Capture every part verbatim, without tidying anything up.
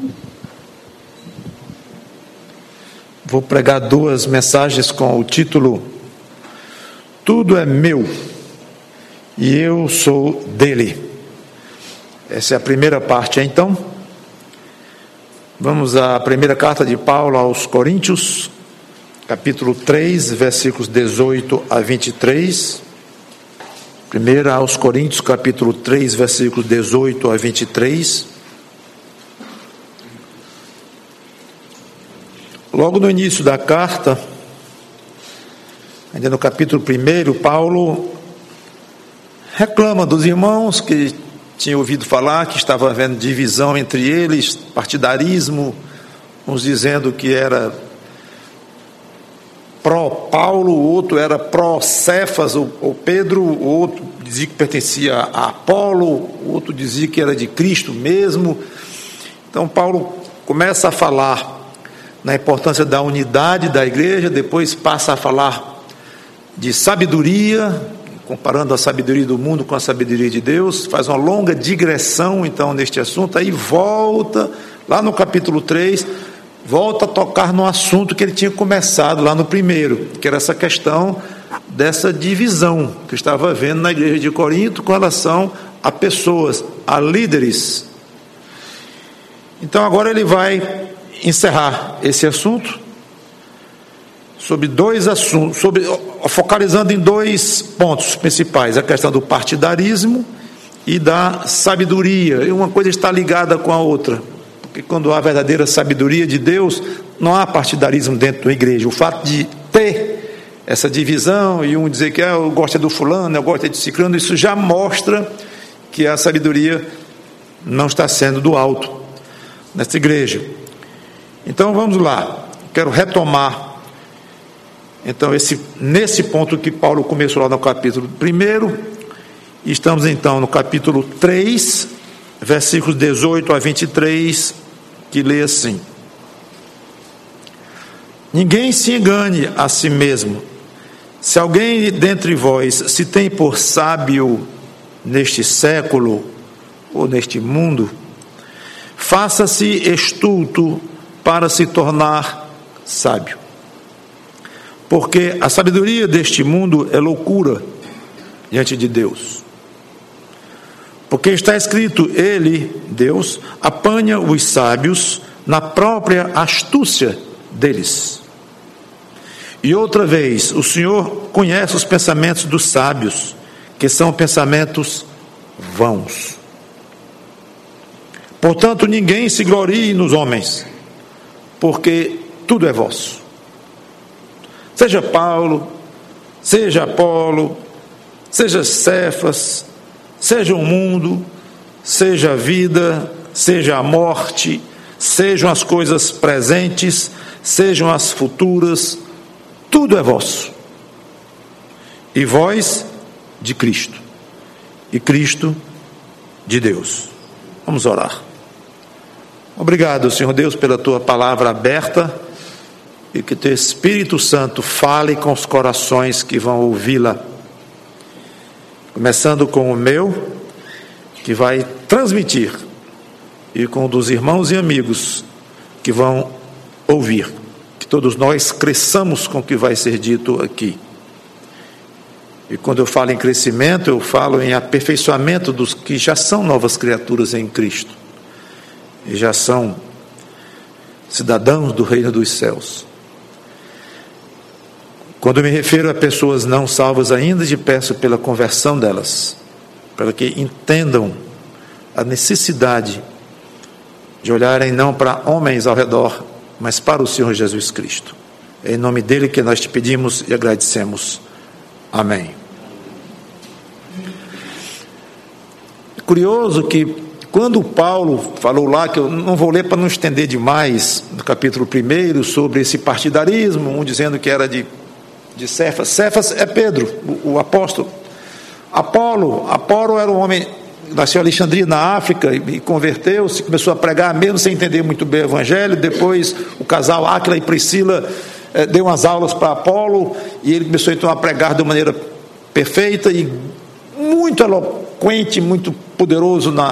Vou pregar duas mensagens com o título Tudo é meu e eu sou dele. Essa é a primeira parte, então. Vamos à primeira carta de Paulo aos Coríntios, capítulo três, versículos dezoito a vinte e três. Primeira aos Coríntios, capítulo três, versículos dezoito a vinte e três. Logo no início da carta, ainda no capítulo um, Paulo reclama dos irmãos que tinham ouvido falar que estava havendo divisão entre eles, partidarismo, uns dizendo que era pró-Paulo, o outro era pró-Cefas ou, ou Pedro, o outro dizia que pertencia a Apolo, o outro dizia que era de Cristo mesmo. Então Paulo começa a falar na importância da unidade da igreja, depois passa a falar de sabedoria, comparando a sabedoria do mundo com a sabedoria de Deus, faz uma longa digressão então neste assunto, aí volta lá no capítulo três, volta a tocar no assunto que ele tinha começado lá no primeiro, que era essa questão dessa divisão que estava havendo na igreja de Corinto com relação a pessoas, a líderes. Então agora ele vai encerrar esse assunto sobre dois assuntos, sobre, focalizando em dois pontos principais, a questão do partidarismo e da sabedoria. E uma coisa está ligada com a outra, porque quando há verdadeira sabedoria de Deus, não há partidarismo dentro da igreja. O fato de ter essa divisão e um dizer que ah, eu gosto do fulano, eu gosto de ciclano, isso já mostra que a sabedoria não está sendo do alto nessa igreja. Então vamos lá, quero retomar então esse, nesse ponto que Paulo começou lá no capítulo um, estamos então no capítulo três, versículos dezoito a vinte e três, que lê assim: ninguém se engane a si mesmo. Se alguém dentre vós se tem por sábio neste século ou neste mundo, faça-se estulto para se tornar sábio, porque a sabedoria deste mundo é loucura diante de Deus. Porque está escrito, ele, Deus, apanha os sábios na própria astúcia deles. E outra vez, o Senhor conhece os pensamentos dos sábios, que são pensamentos vãos. Portanto, ninguém se glorie nos homens, porque tudo é vosso. Seja Paulo, seja Apolo, seja Cefas, seja o mundo, seja a vida, seja a morte, sejam as coisas presentes, sejam as futuras, tudo é vosso. E vós de Cristo, e Cristo de Deus. Vamos orar. Obrigado, Senhor Deus, pela tua palavra aberta, e que teu Espírito Santo fale com os corações que vão ouvi-la, começando com o meu, que vai transmitir, e com o dos irmãos e amigos que vão ouvir. Que todos nós cresçamos com o que vai ser dito aqui. E quando eu falo em crescimento, eu falo em aperfeiçoamento dos que já são novas criaturas em Cristo e já são cidadãos do reino dos céus. Quando eu me refiro a pessoas não salvas ainda, te peço pela conversão delas, para que entendam a necessidade de olharem não para homens ao redor, mas para o Senhor Jesus Cristo. É em nome dele que nós te pedimos e agradecemos. Amém. É curioso que quando Paulo falou lá, que eu não vou ler para não estender demais, no capítulo um, sobre esse partidarismo, um dizendo que era de, de Cefas. Cefas é Pedro, o, o apóstolo. Apolo, Apolo era um homem, nasceu em Alexandria, na África, e converteu-se, começou a pregar, mesmo sem entender muito bem o evangelho. Depois o casal Áquila e Priscila eh, deu umas aulas para Apolo, e ele começou então a pregar de maneira perfeita e muito eloquente, muito poderoso na,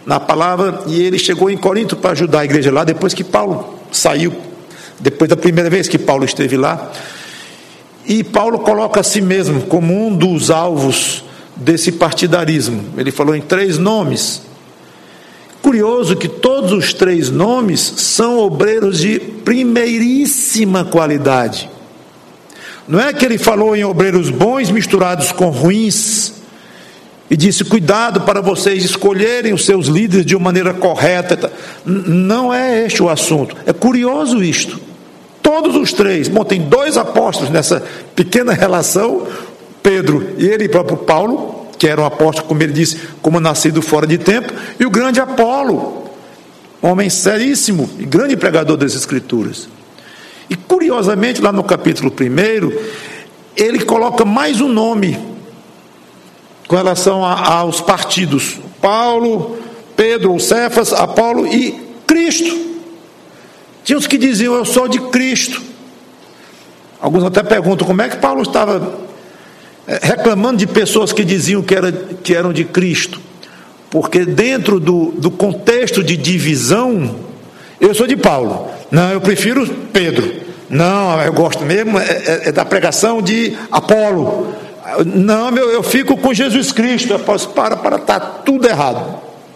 na palavra, e ele chegou em Corinto para ajudar a igreja lá, depois que Paulo saiu, depois da primeira vez que Paulo esteve lá. E Paulo coloca a si mesmo como um dos alvos desse partidarismo. Ele falou em três nomes. Curioso que todos os três nomes são obreiros de primeiríssima qualidade. Não é que ele falou em obreiros bons misturados com ruins, e disse: cuidado para vocês escolherem os seus líderes de uma maneira correta. Não é este o assunto. É curioso isto. Todos os três, bom, tem dois apóstolos nessa pequena relação, Pedro e ele próprio Paulo, que era um apóstolo, como ele disse, como nascido fora de tempo, e o grande Apolo, homem seríssimo e grande pregador das Escrituras. E curiosamente, lá no capítulo primeiro, ele coloca mais um nome com relação a, aos partidos: Paulo, Pedro ou Cefas, Apolo e Cristo. Tinha os que diziam: eu sou de Cristo. Alguns até perguntam como é que Paulo estava reclamando de pessoas que diziam que, era, que eram de Cristo. Porque dentro do, do contexto de divisão, eu sou de Paulo, não, eu prefiro Pedro, não, eu gosto mesmo é, é, é da pregação de Apolo, não, eu, eu fico com Jesus Cristo. Eu posso, para, para, está tudo errado.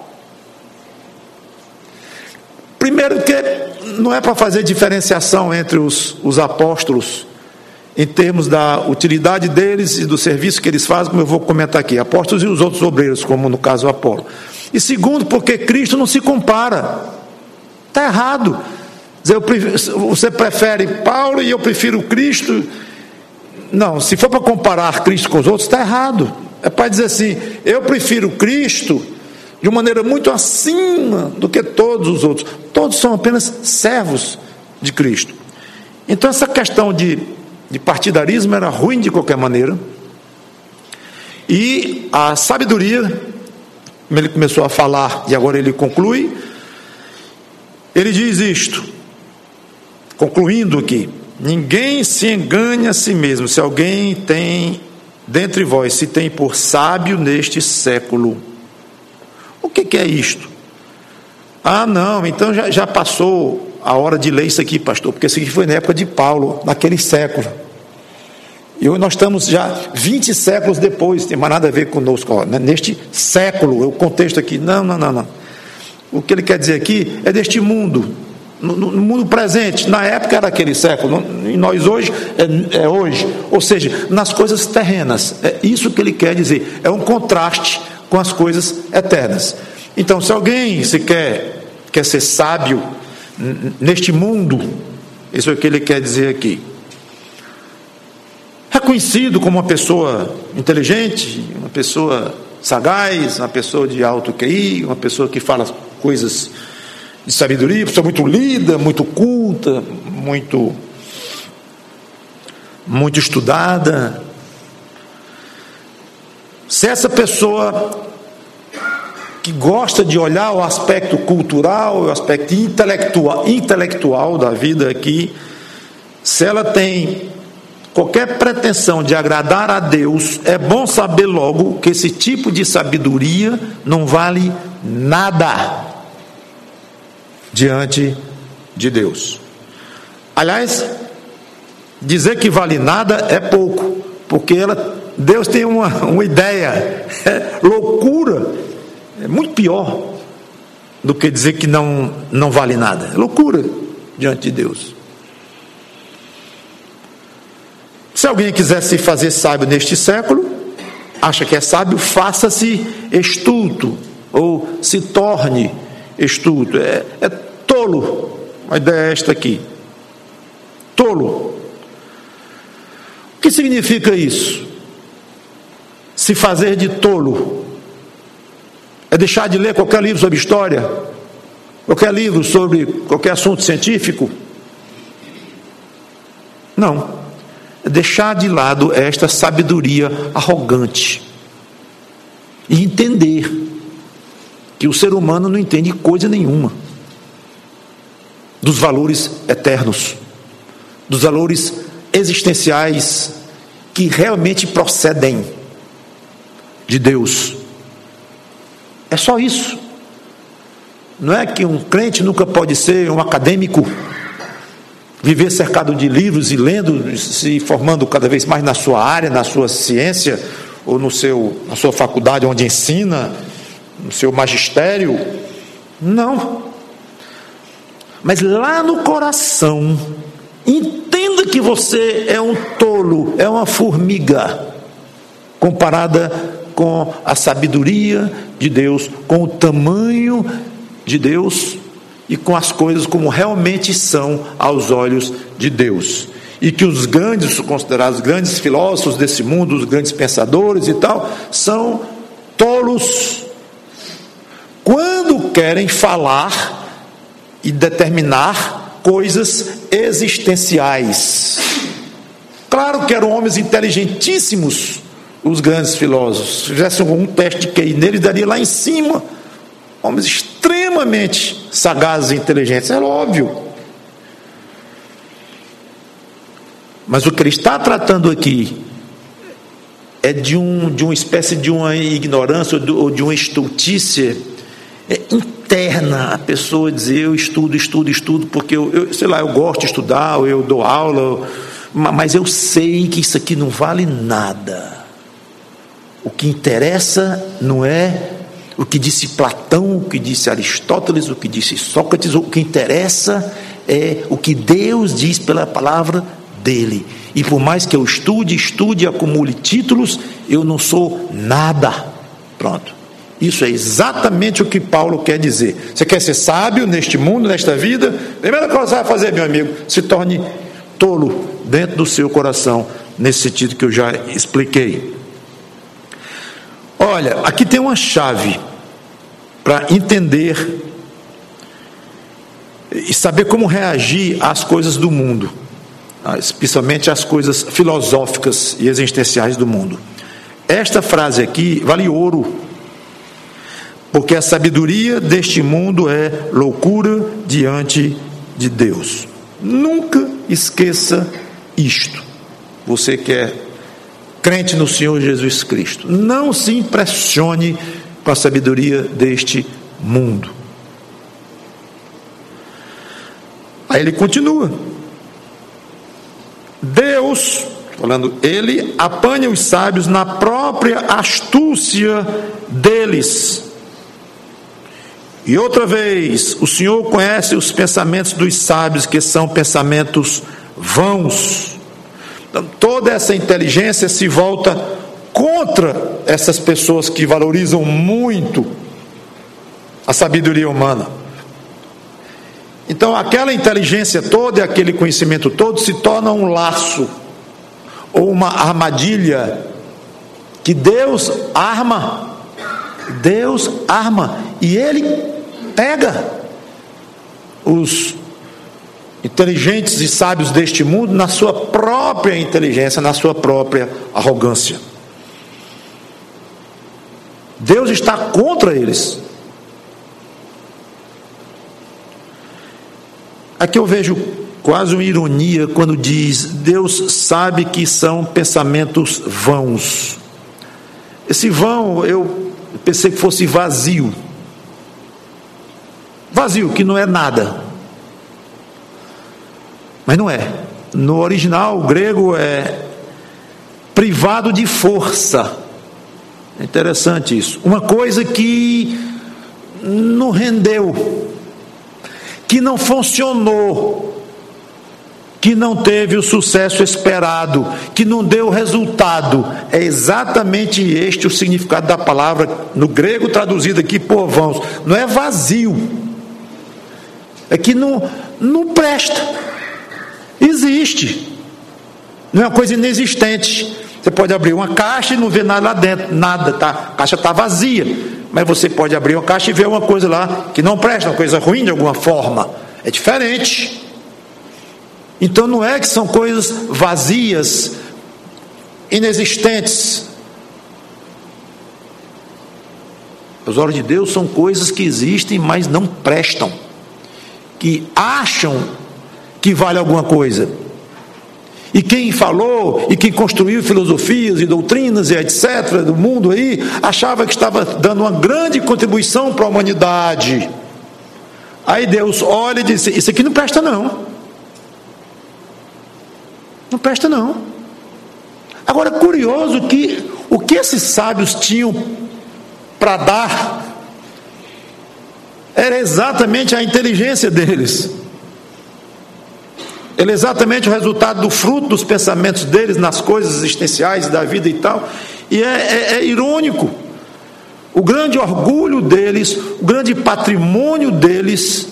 Primeiro que não é para fazer diferenciação entre os, os apóstolos em termos da utilidade deles e do serviço que eles fazem, como eu vou comentar aqui, apóstolos e os outros obreiros, como no caso Apolo. E segundo, porque Cristo não se compara. Está errado. Eu prefiro, você prefere Paulo e eu prefiro Cristo. Não, se for para comparar Cristo com os outros, está errado. É para dizer assim: eu prefiro Cristo de uma maneira muito acima do que todos os outros. Todos são apenas servos de Cristo. Então essa questão de, de partidarismo era ruim de qualquer maneira. E a sabedoria, ele começou a falar e agora ele conclui. Ele diz isto, concluindo aqui: ninguém se engane a si mesmo. Se alguém tem dentre vós se tem por sábio neste século. O que, que é isto? Ah, não, então já, já passou a hora de ler isso aqui, pastor, porque isso aqui foi na época de Paulo, naquele século. E nós estamos já vinte séculos depois, não tem mais nada a ver conosco, ó, neste século, o contexto aqui. Não, não, não, não. O que ele quer dizer aqui é deste mundo, no, no mundo presente. Na época era aquele século, e nós hoje é, é hoje, ou seja, nas coisas terrenas. É isso que ele quer dizer, é um contraste com as coisas eternas. Então, se alguém se quer, quer ser sábio neste mundo, isso é o que ele quer dizer aqui. Reconhecido como uma pessoa inteligente, uma pessoa sagaz, uma pessoa de alto Q I, uma pessoa que fala coisas de sabedoria, uma pessoa muito lida, muito culta, muito, muito estudada. Se essa pessoa que gosta de olhar o aspecto cultural, o aspecto intelectual, intelectual da vida aqui, se ela tem qualquer pretensão de agradar a Deus, é bom saber logo que esse tipo de sabedoria não vale nada diante de Deus. Aliás, dizer que vale nada é pouco, porque ela, Deus tem uma, uma ideia, é loucura. É muito pior do que dizer que não, não vale nada. É loucura diante de Deus. Se alguém quiser se fazer sábio neste século, acha que é sábio, faça-se estulto, ou se torne estulto. É, é tolo. A ideia é esta aqui. Tolo. O que significa isso? Se fazer de tolo. É deixar de ler qualquer livro sobre história, qualquer livro sobre qualquer assunto científico? Não. É deixar de lado esta sabedoria arrogante e entender que o ser humano não entende coisa nenhuma dos valores eternos, dos valores existenciais que realmente procedem de Deus. É só isso. Não é que um crente nunca pode ser um acadêmico, viver cercado de livros e lendo, se formando cada vez mais na sua área, na sua ciência, ou no seu, na sua faculdade onde ensina, no seu magistério. Não. Mas lá no coração, entenda que você é um tolo, é uma formiga, comparada com a sabedoria de Deus, com o tamanho de Deus e com as coisas como realmente são aos olhos de Deus. E que os grandes, considerados grandes filósofos desse mundo, os grandes pensadores e tal, são tolos quando querem falar e determinar coisas existenciais. Claro que eram homens inteligentíssimos, os grandes filósofos. Se fizessem um teste de Q I neles, daria lá em cima. Homens extremamente sagazes e inteligentes, é óbvio. Mas o que ele está tratando aqui é de, um, de uma espécie de uma ignorância ou de uma estultícia é interna. A pessoa dizer: eu estudo, estudo, estudo, porque eu, eu, sei lá, eu gosto de estudar, ou eu dou aula, ou, mas eu sei que isso aqui não vale nada. O que interessa não é o que disse Platão, o que disse Aristóteles, o que disse Sócrates. O que interessa é o que Deus diz pela palavra dele. E por mais que eu estude, estude, acumule títulos, eu não sou nada. Pronto. Isso é exatamente o que Paulo quer dizer. Você quer ser sábio neste mundo, nesta vida? Primeira coisa que você vai fazer, meu amigo, se torne tolo dentro do seu coração, nesse sentido que eu já expliquei. Olha, aqui tem uma chave para entender e saber como reagir às coisas do mundo, especialmente às coisas filosóficas e existenciais do mundo. Esta frase aqui vale ouro, porque a sabedoria deste mundo é loucura diante de Deus. Nunca esqueça isto. Você que é crente no Senhor Jesus Cristo, não se impressione com a sabedoria deste mundo. Aí ele continua: Deus, falando, ele apanha os sábios na própria astúcia deles. E outra vez, o Senhor conhece os pensamentos dos sábios, que são pensamentos vãos. Então, toda essa inteligência se volta contra essas pessoas que valorizam muito a sabedoria humana. Então, aquela inteligência toda e aquele conhecimento todo se torna um laço ou uma armadilha que Deus arma. Deus arma e Ele pega os inteligentes e sábios deste mundo na sua própria inteligência, na sua própria arrogância. Deus está contra eles. Aqui eu vejo quase uma ironia quando diz: Deus sabe que são pensamentos vãos. Esse vão, eu pensei que fosse vazio. Vazio, que não é nada. Mas não é. No original, o grego é privado de força. É interessante isso. Uma coisa que não rendeu, que não funcionou, que não teve o sucesso esperado, que não deu resultado. É exatamente este o significado da palavra no grego traduzido aqui por vãos. Não é vazio, é que não, não presta. Existe, não é uma coisa inexistente. Você pode abrir uma caixa e não ver nada lá dentro, nada, tá? A caixa está vazia, mas você pode abrir uma caixa e ver uma coisa lá que não presta, uma coisa ruim de alguma forma. É diferente. Então não é que são coisas vazias, inexistentes. Aos olhos de Deus são coisas que existem, mas não prestam, que acham que vale alguma coisa. E quem falou e quem construiu filosofias e doutrinas e etcétera do mundo aí, achava que estava dando uma grande contribuição para a humanidade. Aí Deus olha e diz: isso aqui não presta não. Não presta não. Agora, curioso que o que esses sábios tinham para dar era exatamente a inteligência deles. Era exatamente o resultado do fruto dos pensamentos deles nas coisas existenciais da vida e tal. E é, é, é irônico. O grande orgulho deles, o grande patrimônio deles,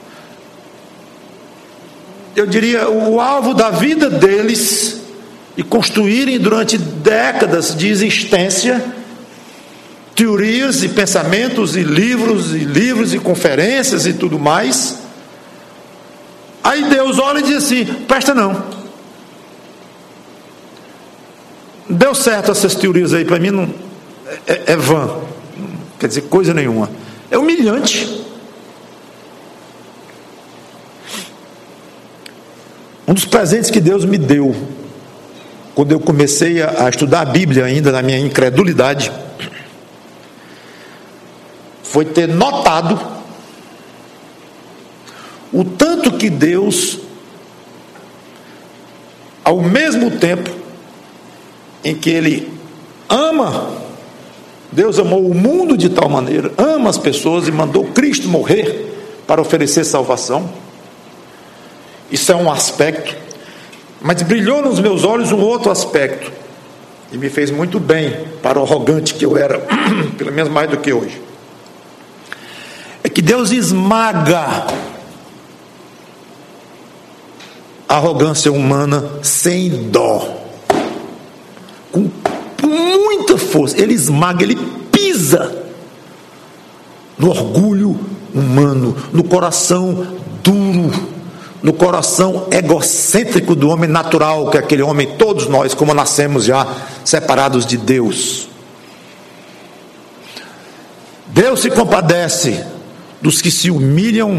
eu diria, o alvo da vida deles, e construírem durante décadas de existência teorias e pensamentos e livros e livros e conferências e tudo mais. Aí Deus olha e diz assim: presta não, deu certo essas teorias aí, para mim não é, é vã, não quer dizer coisa nenhuma, é humilhante. Um dos presentes que Deus me deu quando eu comecei a, a estudar a Bíblia, ainda na minha incredulidade, foi ter notado o tanto que Deus, ao mesmo tempo em que Ele ama, Deus amou o mundo de tal maneira, ama as pessoas e mandou Cristo morrer para oferecer salvação. Isso é um aspecto, mas brilhou nos meus olhos um outro aspecto, e me fez muito bem para o arrogante que eu era, pelo menos mais do que hoje. É que Deus esmaga a arrogância humana sem dó, com muita força. Ele esmaga, ele pisa no orgulho humano, no coração duro, no coração egocêntrico do homem natural, que é aquele homem, todos nós, como nascemos já separados de Deus. Deus se compadece dos que se humilham,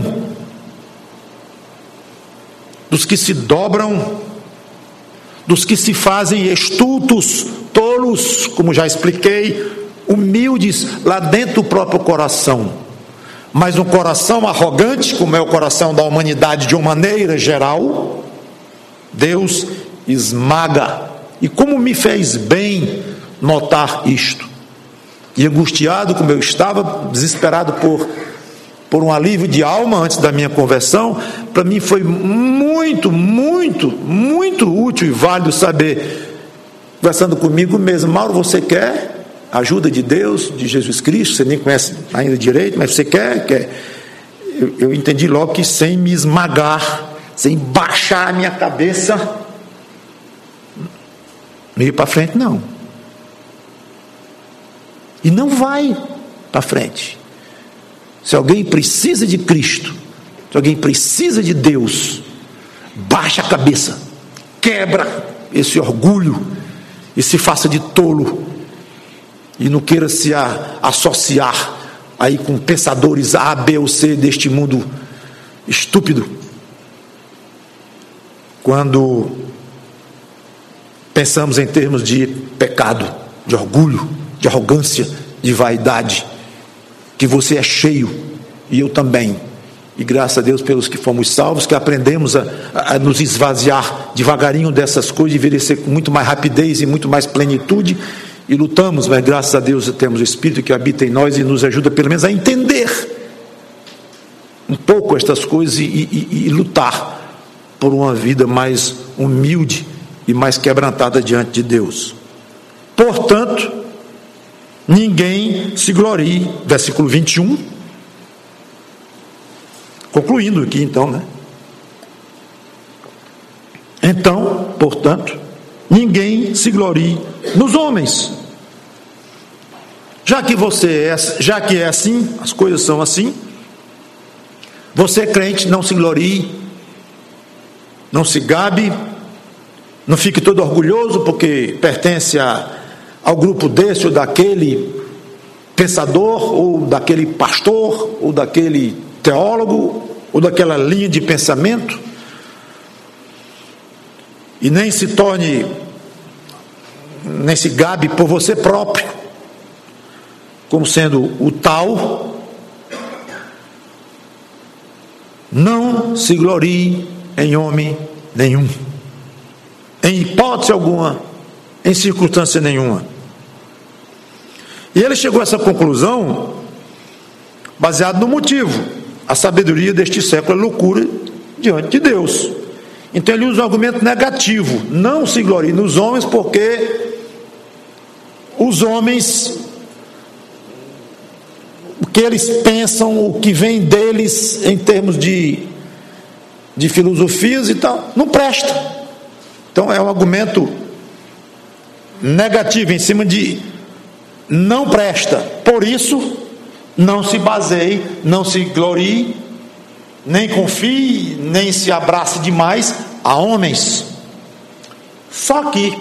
dos que se dobram, dos que se fazem estultos, tolos, como já expliquei, humildes lá dentro do próprio coração. Mas um coração arrogante, como é o coração da humanidade de uma maneira geral, Deus esmaga. E como me fez bem notar isto, e angustiado como eu estava, desesperado por, por um alívio de alma antes da minha conversão, para mim foi muito, muito, muito útil e válido saber, conversando comigo mesmo: Mauro, você quer ajuda de Deus, de Jesus Cristo? Você nem conhece ainda direito, mas você quer? quer. Eu, eu entendi logo que sem me esmagar, sem baixar a minha cabeça, não ir para frente, não. E não vai para frente. Se alguém precisa de Cristo, se alguém precisa de Deus, baixa a cabeça, quebra esse orgulho e se faça de tolo, e não queira se a, associar aí com pensadores A, B ou C deste mundo estúpido. Quando pensamos em termos de pecado, de orgulho, de arrogância, de vaidade, que você é cheio e eu também, e graças a Deus pelos que fomos salvos, que aprendemos a, a nos esvaziar devagarinho dessas coisas e envelhecer com muito mais rapidez e muito mais plenitude. E lutamos, mas graças a Deus temos o Espírito que habita em nós e nos ajuda pelo menos a entender um pouco estas coisas e, e, e lutar por uma vida mais humilde e mais quebrantada diante de Deus. Portanto, ninguém se glorie, versículo vinte e um, concluindo aqui então, né? Então, portanto, ninguém se glorie nos homens. Já que você é, já que é assim, as coisas são assim, você crente, não se glorie, não se gabe, não fique todo orgulhoso porque pertence a, ao grupo desse ou daquele pensador, ou daquele pastor, ou daquele teólogo, ou daquela linha de pensamento, e nem se torne, nem se gabe por você próprio, como sendo o tal, não se glorie em homem nenhum, em hipótese alguma, em circunstância nenhuma. E ele chegou a essa conclusão baseado no motivo: a sabedoria deste século é loucura diante de Deus. Então ele usa um argumento negativo: não se glorie nos homens, porque os homens, o que eles pensam, o que vem deles em termos de, de filosofias e tal, não presta. Então é um argumento negativo em cima de não presta. Por isso, não se baseie, não se glorie, nem confie, nem se abrace demais a homens. Só que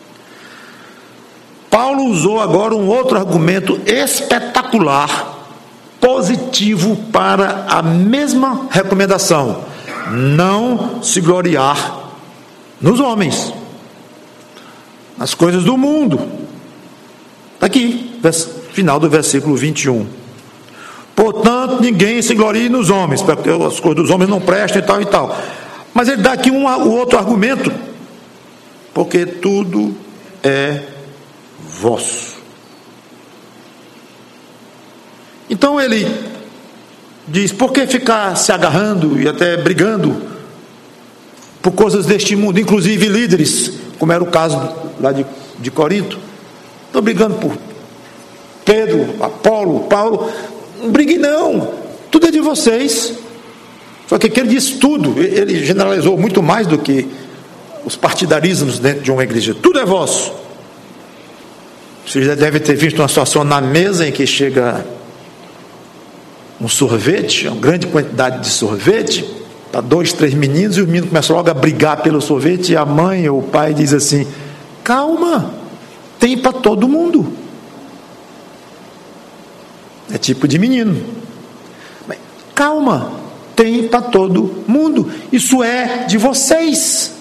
Paulo usou agora um outro argumento espetacular, positivo para a mesma recomendação: não se gloriar nos homens, nas coisas do mundo. Está aqui, final do versículo vinte e um. Portanto, ninguém se glorie nos homens, porque as coisas dos homens não prestam e tal e tal. Mas ele dá aqui um, um outro argumento: porque tudo é vosso. Então ele diz: por que ficar se agarrando e até brigando por coisas deste mundo, inclusive líderes, como era o caso lá de, de Corinto? Estão brigando por Pedro, Apolo, Paulo. Não brigue não, tudo é de vocês. Só que aqui ele diz tudo, ele generalizou muito mais do que os partidarismos dentro de uma igreja. Tudo é vosso. Você já deve ter visto uma situação na mesa em que chega um sorvete, uma grande quantidade de sorvete, para dois, três meninos, e os meninos começam logo a brigar pelo sorvete, e a mãe ou o pai diz assim: calma, tem para todo mundo. É tipo de menino. Mas, calma, tem para todo mundo. Isso é de vocês.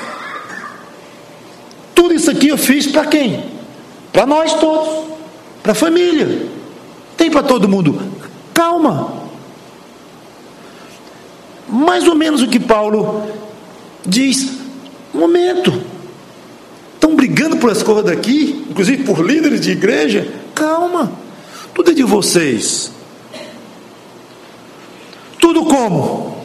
Tudo isso aqui eu fiz para quem? Para nós todos, para a família. Tem para todo mundo. Calma. Mais ou menos o que Paulo diz: um momento, estão brigando por essa coisa daqui, inclusive por líderes de igreja. Calma, tudo é de vocês. Tudo como?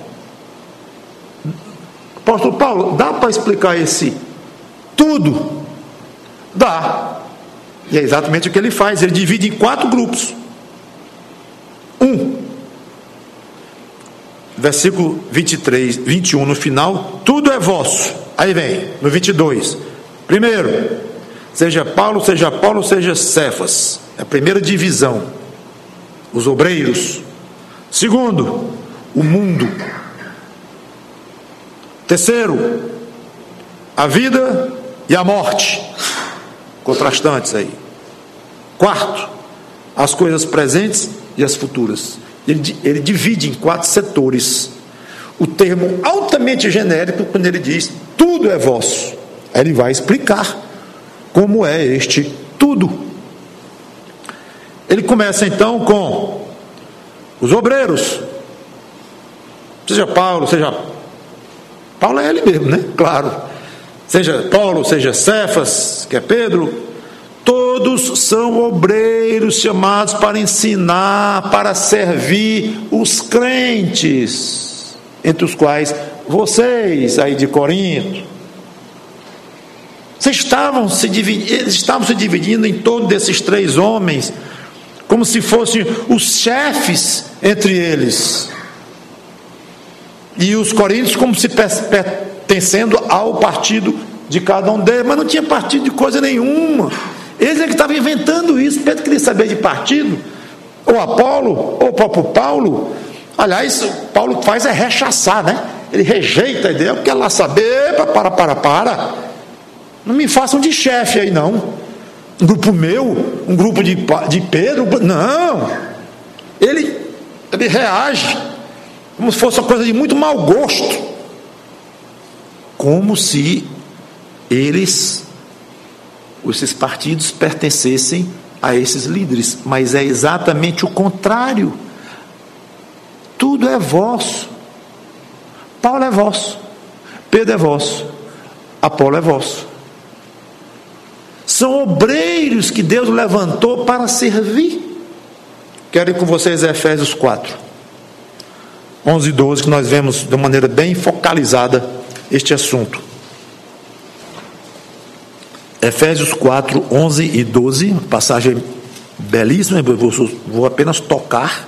Apóstolo Paulo, dá para explicar esse tudo? Dá. E é exatamente o que ele faz. Ele divide em quatro grupos. Um, versículo vinte e três, vinte e um no final: tudo é vosso. Aí vem no vinte e dois: primeiro, seja Paulo, seja Apolo, seja Cefas. É a primeira divisão, os obreiros. Segundo, o mundo. Terceiro, a vida e a morte, contrastantes aí. Quarto, as coisas presentes e as futuras. Ele, ele divide em quatro setores. O termo altamente genérico, quando ele diz tudo é vosso, aí ele vai explicar como é este tudo. Ele começa então com os obreiros, seja Paulo, seja Paulo é ele mesmo, né? Claro. Seja Paulo, seja Cefas, que é Pedro, todos são obreiros chamados para ensinar, para servir os crentes, entre os quais vocês aí de Corinto. Vocês estavam se dividindo, eles estavam se dividindo em torno desses três homens, como se fossem os chefes entre eles, e os coríntios como se pertencendo ao partido de cada um deles. Mas não tinha partido de coisa nenhuma. Eles é que estavam inventando isso. Pedro queria saber de partido, ou Apolo, ou o próprio Paulo. Aliás, Paulo faz é rechaçar, né? Ele rejeita a ideia, quer lá saber, para, para, para, não me façam de chefe aí não, um grupo meu, um grupo de, de Pedro, não. Ele, ele reage como se fosse uma coisa de muito mau gosto, como se eles, esses partidos, pertencessem a esses líderes. Mas é exatamente o contrário. Tudo é vosso. Paulo é vosso, Pedro é vosso, Apolo é vosso. São obreiros que Deus levantou para servir. Quero ir com vocês a Efésios quatro, onze e doze, que nós vemos de maneira bem focalizada este assunto. Efésios quatro, onze e doze, passagem belíssima, eu vou, vou apenas tocar.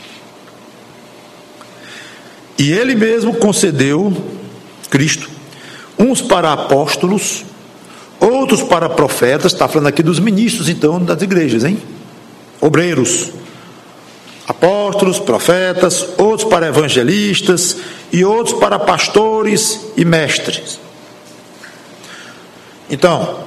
E ele mesmo concedeu, Cristo, uns para apóstolos, outros para profetas. Está falando aqui dos ministros, então, das igrejas, hein? Obreiros, apóstolos, profetas, outros para evangelistas e outros para pastores e mestres. Então,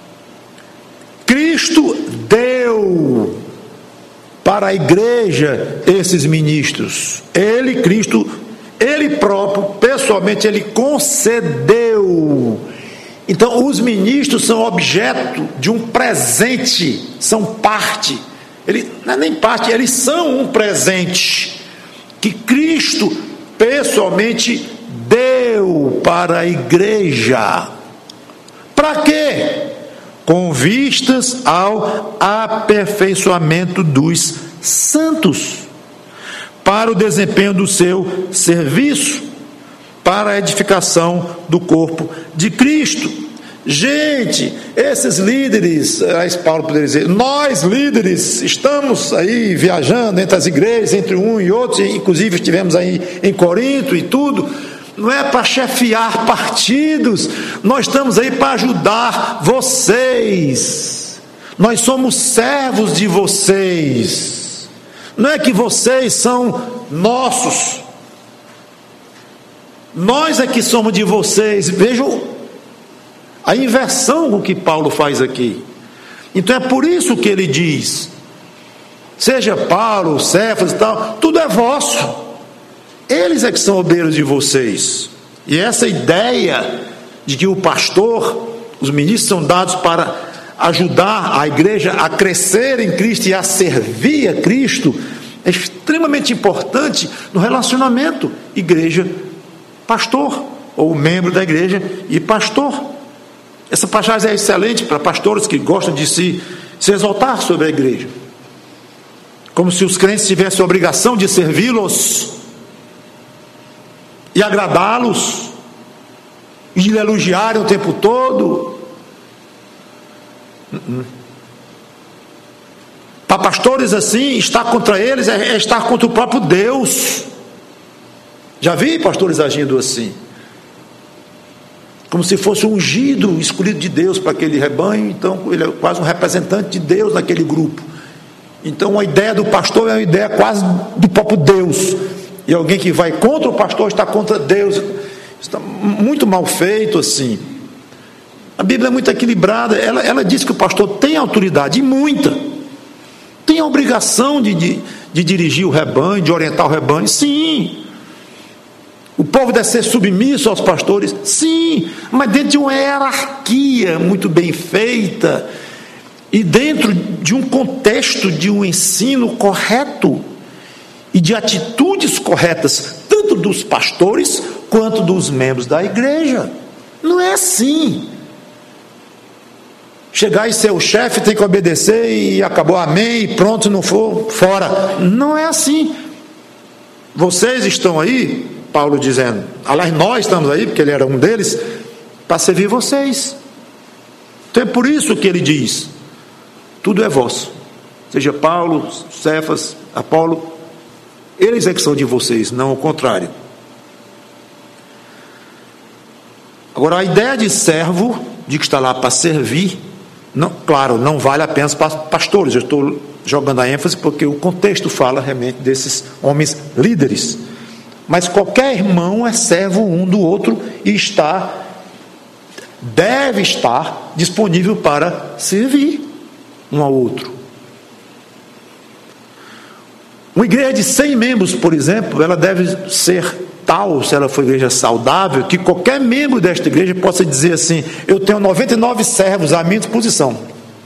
Cristo deu para a igreja esses ministros. Ele, Cristo, Ele próprio, pessoalmente, Ele concedeu. Então, os ministros são objeto de um presente, são parte. Ele, não é nem parte, eles são um presente que Cristo pessoalmente deu para a igreja. Para quê? Com vistas ao aperfeiçoamento dos santos, para o desempenho do seu serviço, para a edificação do corpo de Cristo. Gente, esses líderes, aí Paulo poderia dizer, nós líderes estamos aí viajando entre as igrejas, entre um e outro, inclusive estivemos aí em Corinto e tudo. Não é para chefiar partidos, nós estamos aí para ajudar vocês. Nós somos servos de vocês. Não é que vocês são nossos, nós é que somos de vocês. Vejam a inversão com que Paulo faz aqui. Então é por isso que ele diz, seja Paulo, Cefas e tal, tudo é vosso. Eles é que são obreiros de vocês. E essa ideia de que o pastor, os ministros são dados para ajudar a igreja a crescer em Cristo e a servir a Cristo, é extremamente importante no relacionamento igreja-pastor, ou membro da igreja e pastor. Essa passagem é excelente para pastores que gostam de se, se exaltar sobre a igreja, como se os crentes tivessem a obrigação de servi-los e agradá-los e lhe elogiarem o tempo todo. Uh-uh. Para pastores assim, estar contra eles é, é estar contra o próprio Deus. Já vi pastores agindo assim, como se fosse um ungido, escolhido de Deus para aquele rebanho. Então ele é quase um representante de Deus naquele grupo. Então a ideia do pastor é uma ideia quase do próprio Deus. E alguém que vai contra o pastor está contra Deus. Está muito mal feito assim. A Bíblia é muito equilibrada. Ela, ela diz que o pastor tem autoridade, e muita. Tem a obrigação de, de, de dirigir o rebanho, de orientar o rebanho. Sim. O povo deve ser submisso aos pastores. Sim. Mas dentro de uma hierarquia muito bem feita. E dentro de um contexto de um ensino correto. E de atitudes corretas, tanto dos pastores quanto dos membros da igreja. Não é assim. Chegar e ser o chefe, tem que obedecer e acabou, amém, e pronto, não for, fora. Não é assim. Vocês estão aí, Paulo dizendo, aliás, nós estamos aí, porque ele era um deles, para servir vocês. Então é por isso que ele diz, tudo é vosso. Seja Paulo, Cefas, Apolo, eles é que são de vocês, não o contrário. Agora, a ideia de servo, de que está lá para servir, não, claro, não vale apenas para pastores. Eu estou jogando a ênfase porque o contexto fala realmente desses homens líderes. Mas qualquer irmão é servo um do outro e está, deve estar disponível para servir um ao outro. Uma igreja de cem membros, por exemplo, ela deve ser tal, se ela for igreja saudável, que qualquer membro desta igreja possa dizer assim, eu tenho noventa e nove servos à minha disposição.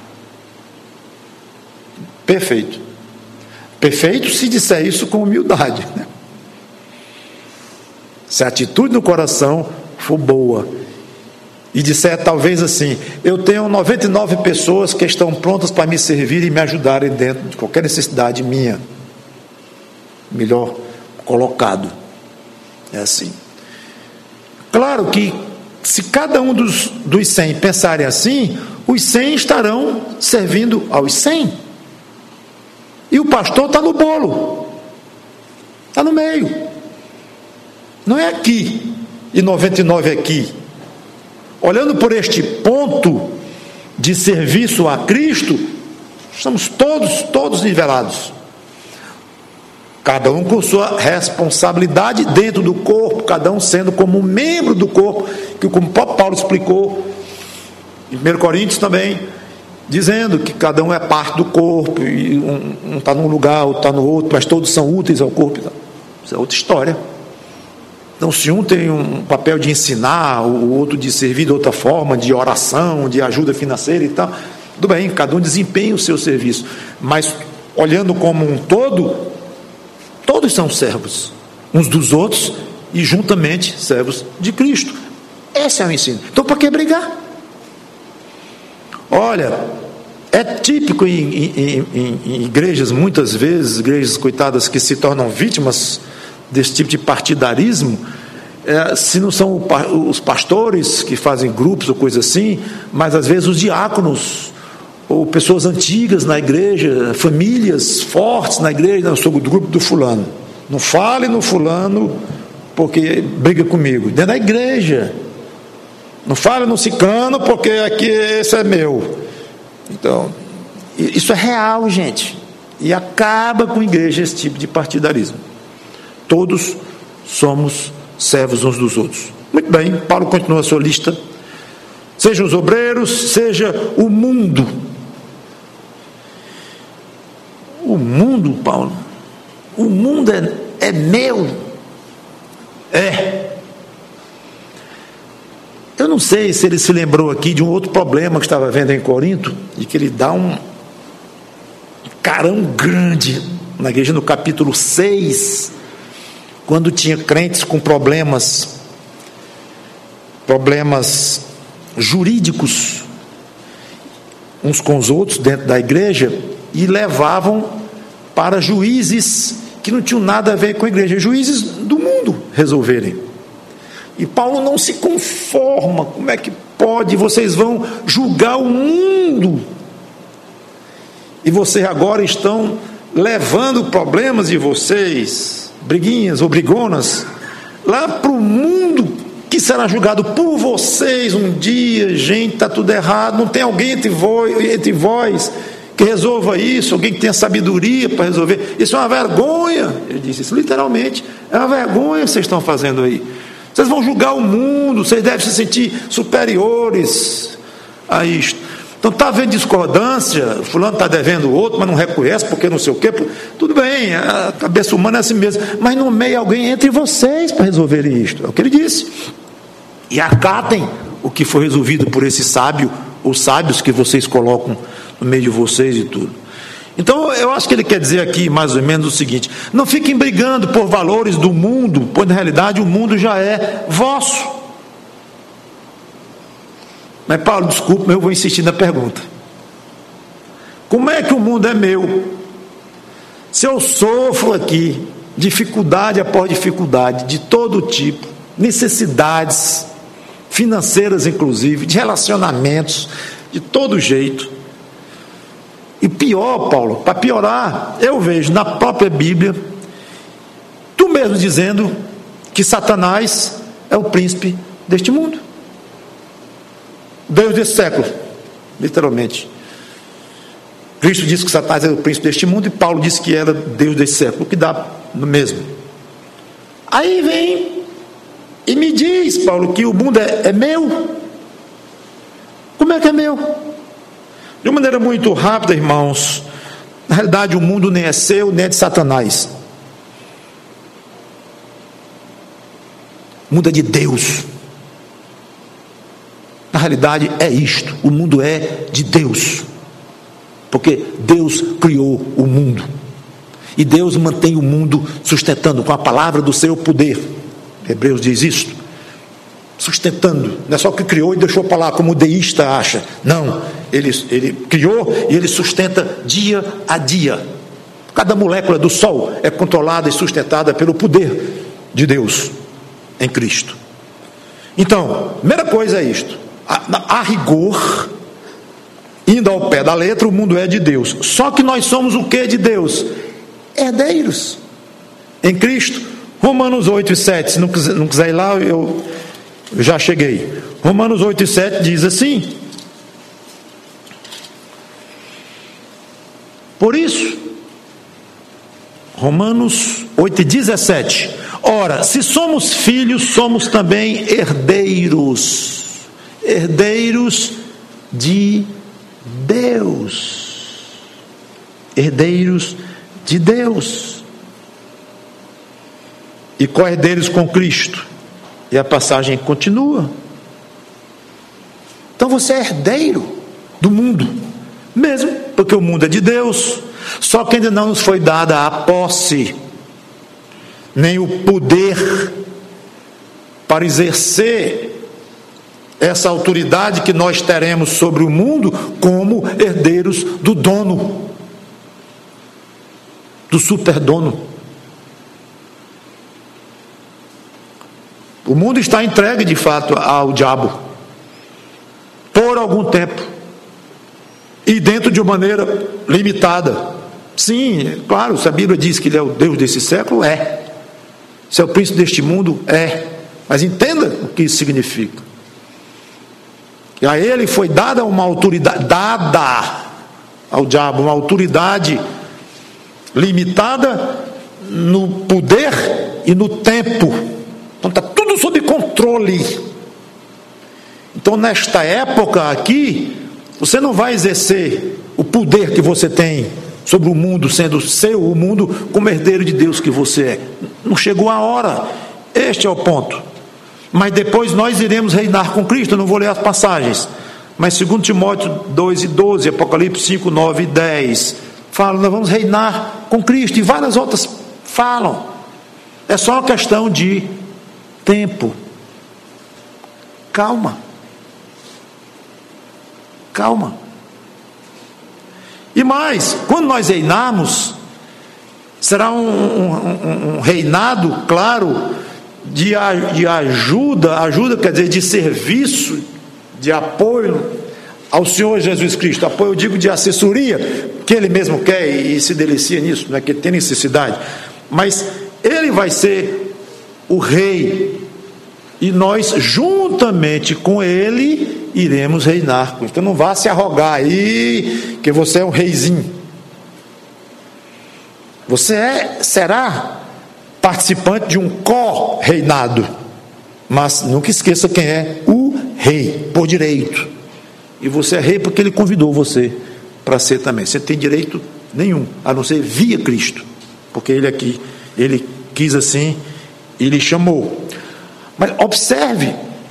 Perfeito. Perfeito se disser isso com humildade, né? Se a atitude no coração for boa, e disser talvez assim: eu tenho noventa e nove pessoas que estão prontas para me servir e me ajudarem dentro de qualquer necessidade minha, melhor colocado, é assim. Claro que se cada um dos, dos cem pensarem assim, os cem estarão servindo aos cem, e o pastor está no bolo, está no meio, não é aqui e noventa e nove aqui. Olhando por este ponto de serviço a Cristo, estamos todos, todos nivelados, cada um com sua responsabilidade dentro do corpo, cada um sendo como um membro do corpo, que como o próprio Paulo explicou em primeiro Coríntios também, dizendo que cada um é parte do corpo, e um está num lugar, outro está no outro, mas todos são úteis ao corpo. Isso é outra história. Então, se um tem um papel de ensinar, o outro de servir de outra forma, de oração, de ajuda financeira e tal, tudo bem, cada um desempenha o seu serviço, mas olhando como um todo, todos são servos uns dos outros e juntamente servos de Cristo. Esse é o ensino. Então, para que brigar? Olha, é típico em, em, em, em igrejas, muitas vezes, igrejas coitadas que se tornam vítimas desse tipo de partidarismo, é, se não são os pastores que fazem grupos ou coisa assim, mas às vezes os diáconos, ou pessoas antigas na igreja, famílias fortes na igreja. Eu sou do grupo do fulano, não fale no fulano porque briga comigo, dentro da igreja, não fale no ciclano porque aqui esse é meu. Então, isso é real, gente, e acaba com a igreja esse tipo de partidarismo. Todos somos servos uns dos outros. Muito bem, Paulo continua a sua lista. Sejam os obreiros, seja o mundo. O mundo, Paulo, o mundo é, é meu. É. Eu não sei se ele se lembrou aqui de um outro problema que estava vendo em Corinto, e que ele dá um carão grande na igreja no capítulo seis, quando tinha crentes com problemas, problemas jurídicos uns com os outros dentro da igreja, e levavam para juízes que não tinham nada a ver com a igreja, juízes do mundo resolverem. E Paulo não se conforma. Como é que pode? Vocês vão julgar o mundo, e vocês agora estão levando problemas de vocês, briguinhas ou brigonas, lá para o mundo que será julgado por vocês um dia. Gente, está tudo errado, não tem alguém entre vós, entre vós que resolva isso, alguém que tenha sabedoria para resolver. Isso é uma vergonha. Ele disse isso literalmente, é uma vergonha que vocês estão fazendo aí. Vocês vão julgar o mundo, vocês devem se sentir superiores a isto. Então está havendo discordância, fulano está devendo o outro, mas não reconhece porque não sei o quê. Tudo bem, a cabeça humana é assim mesmo, mas nomeie alguém entre vocês para resolverem isto. É o que ele disse. E acatem o que foi resolvido por esse sábio, os sábios que vocês colocam no meio de vocês e tudo. Então eu acho que ele quer dizer aqui mais ou menos o seguinte: não fiquem brigando por valores do mundo, pois na realidade o mundo já é vosso. Mas Paulo, desculpa, eu vou insistir na pergunta: como é que o mundo é meu? Se eu sofro aqui dificuldade após dificuldade, de todo tipo, necessidades financeiras inclusive, de relacionamentos, de todo jeito. E pior, Paulo, para piorar, eu vejo na própria Bíblia, tu mesmo dizendo que Satanás é o príncipe deste mundo, Deus desse século, literalmente. Cristo disse que Satanás era o príncipe deste mundo, e Paulo disse que era Deus desse século, o que dá no mesmo. Aí vem e me diz, Paulo, que o mundo é, é meu. Como é que é meu? De uma maneira muito rápida, irmãos, na realidade o mundo nem é seu, nem é de Satanás. O mundo é de Deus. Na realidade é isto: o mundo é de Deus, porque Deus criou o mundo, e Deus mantém o mundo sustentando com a palavra do seu poder. Hebreus diz isso, sustentando, não é só que criou e deixou para lá, como o deísta acha. Não, ele, ele criou e ele sustenta dia a dia. Cada molécula do Sol é controlada e sustentada pelo poder de Deus em Cristo. Então, primeira coisa é isto: a, a rigor, indo ao pé da letra, o mundo é de Deus. Só que nós somos o que de Deus? Herdeiros em Cristo. Romanos oito e sete, se não quiser, não quiser ir lá, eu, eu já cheguei. Romanos oito e sete diz assim: por isso, Romanos oito e dezessete, ora, se somos filhos, somos também herdeiros, herdeiros de Deus, herdeiros de Deus, e co-herdeiros com Cristo. E a passagem continua. Então você é herdeiro do mundo, mesmo porque o mundo é de Deus, só que ainda não nos foi dada a posse, nem o poder para exercer essa autoridade que nós teremos sobre o mundo como herdeiros do dono, do superdono. O mundo está entregue de fato ao diabo por algum tempo e dentro de uma maneira limitada. Sim, claro, se a Bíblia diz que ele é o Deus desse século, é. Se é o príncipe deste mundo, é. Mas entenda o que isso significa. E a ele foi dada uma autoridade, dada ao diabo uma autoridade limitada no poder e no tempo. Então está tudo sob controle. Então nesta época aqui, você não vai exercer o poder que você tem sobre o mundo, sendo seu o mundo, como herdeiro de Deus que você é. Não chegou a hora. Este é o ponto. Mas depois nós iremos reinar com Cristo. Eu não vou ler as passagens, mas segundo Timóteo dois e doze, Apocalipse cinco, nove e dez falam, nós vamos reinar com Cristo, e várias outras falam. É só uma questão de tempo. Calma. Calma. E mais, quando nós reinarmos, será um, um, um reinado, claro, de, de ajuda, ajuda quer dizer de serviço, de apoio ao Senhor Jesus Cristo. Apoio, eu digo, de assessoria, que Ele mesmo quer e se delicia nisso, não é que Ele tem necessidade, mas Ele vai ser o Rei, e nós juntamente com Ele iremos reinar. Então não vá se arrogar aí que você é um reizinho. Você é, será participante de um co-reinado, mas nunca esqueça quem é o rei por direito. E você é rei porque Ele convidou você para ser também. Você não tem direito nenhum, a não ser via Cristo, porque Ele aqui, Ele quis assim e lhe chamou. Mas observe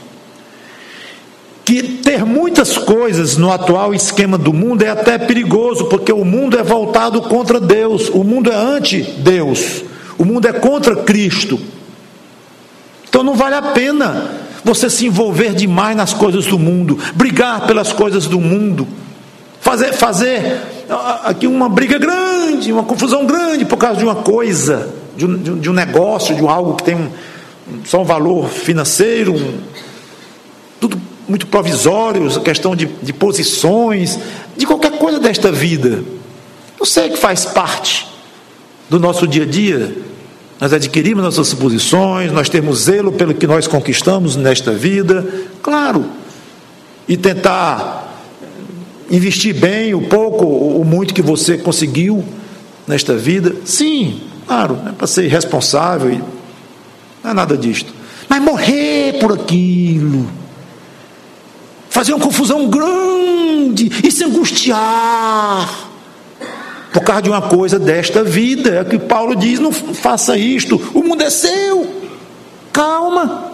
que ter muitas coisas no atual esquema do mundo é até perigoso, porque o mundo é voltado contra Deus, o mundo é anti-Deus, o mundo é contra Cristo. Então não vale a pena você se envolver demais nas coisas do mundo, brigar pelas coisas do mundo, fazer, fazer aqui uma briga grande, uma confusão grande por causa de uma coisa, de um, de um negócio, de um algo que tem um, só um valor financeiro, um, tudo muito provisório, a questão de, de posições, de qualquer coisa desta vida. Eu sei que faz parte do nosso dia a dia, nós adquirimos nossas posições, nós temos zelo pelo que nós conquistamos nesta vida, claro, e tentar investir bem o pouco ou muito que você conseguiu nesta vida, sim, claro, não é para ser irresponsável, não é nada disto, mas morrer por aquilo, fazer uma confusão grande e se angustiar por causa de uma coisa desta vida. É o que Paulo diz: não faça isto, o mundo é seu, calma.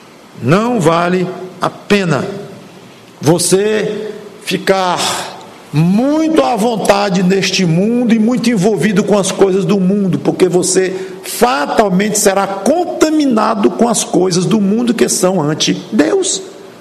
Não vale a pena você ficar muito à vontade neste mundo e muito envolvido com as coisas do mundo, porque você fatalmente será contaminado com as coisas do mundo que são anti-Deus.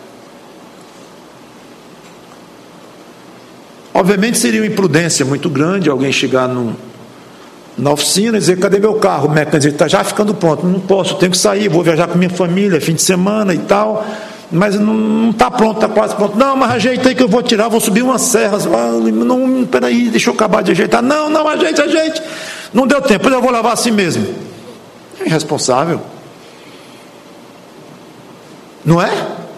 Obviamente seria uma imprudência muito grande alguém chegar num, na oficina e dizer: cadê meu carro? O mecânico dizer: está já ficando pronto. Não posso, tenho que sair, vou viajar com minha família, fim de semana e tal, mas não está pronto, está quase pronto. Não, mas ajeita aí que eu vou tirar, vou subir umas serras. Ah, não, peraí, deixa eu acabar de ajeitar. Não, não, ajeite, ajeite. Não deu tempo, eu vou lavar assim mesmo. É irresponsável, não é?